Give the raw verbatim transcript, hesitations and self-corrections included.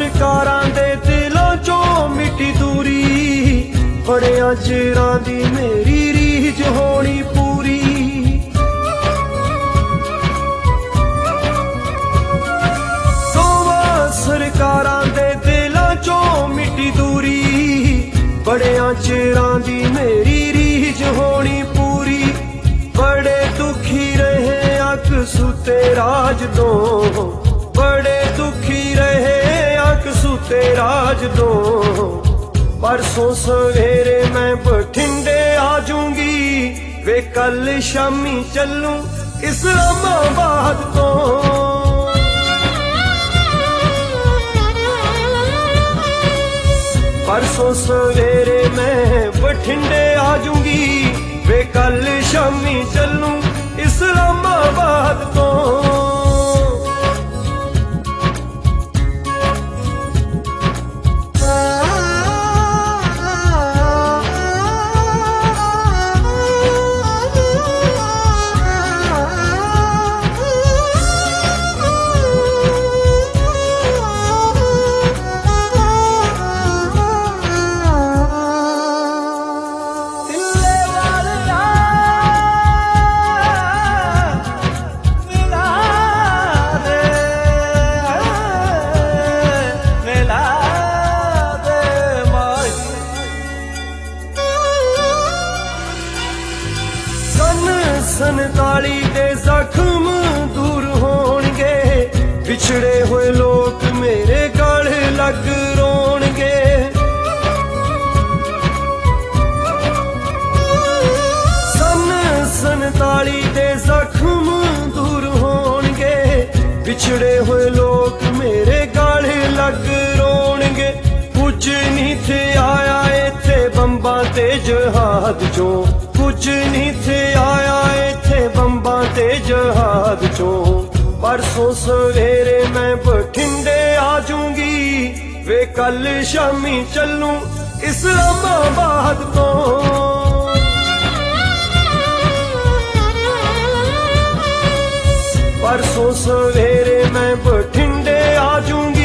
सरकारां दे दिलों चों मिटी दूरी, बड़ियां चिरां दी मेरी रीझ होनी पूरी। दोवां सरकारां दे दिलों चों मिटी दूरी, बड़ियां चिरां दी मेरी रीझ होनी पूरी। बड़े दुखी रहे अकसू तेराज तो, बड़े दुखी रहे अकसू तेराज तो। परसों सवेरे मैं बठिंडे आ जाऊंगी, वे कल शामी चलूं इस्लामाबाद तो। परसों सवेरे मैं बठिंडे आ जाऊंगी, वे कल शामी चलूं इस्लामाबाद तो। संताली दे जख्म दूर होणगे, पिछड़े हुए लोग मेरे गल लग रोणगे। सन संताली दे जख्म दूर होणगे, पिछड़े हुए लोग मेरे गल लग रोणगे। कुछ नहीं थे आया इत्थे बंबा ते जहाद चों, कुछ नहीं थे आया इत्थे बंबा ते जहाद चों। परसों सवेरे मैं बठिंडे आ जाऊंगी, वे कल शामी चलूं इस्लामाबाद तो। परसों सवेरे मैं बठिंडे आ जाऊंगी,